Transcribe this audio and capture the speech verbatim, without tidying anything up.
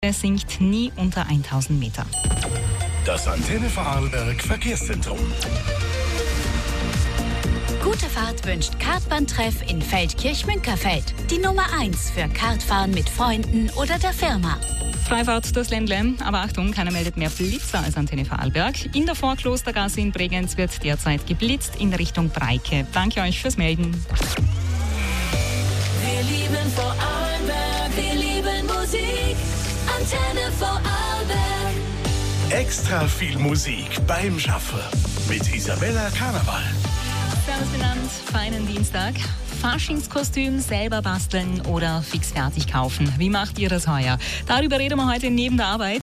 Er sinkt nie unter tausend Meter. Das Antenne Vorarlberg Verkehrszentrum. Gute Fahrt wünscht Kartbahntreff in Feldkirch-Münkerfeld. Die Nummer eins für Kartfahren mit Freunden oder der Firma. Freifahrt durchs Ländle, aber Achtung, keiner meldet mehr Blitzer als Antenne Vorarlberg. In der Vorklostergasse in Bregenz wird derzeit geblitzt in Richtung Breike. Danke euch fürs Melden. Wir lieben Vorarlberg, wir lieben Musik. Antenne Vorarlberg. Extra viel Musik beim Schaffen mit Isabella Karneval. Servus benannt, feinen Dienstag. Faschingskostüm selber basteln oder fix fertig kaufen. Wie macht ihr das heuer? Darüber reden wir heute neben der Arbeit.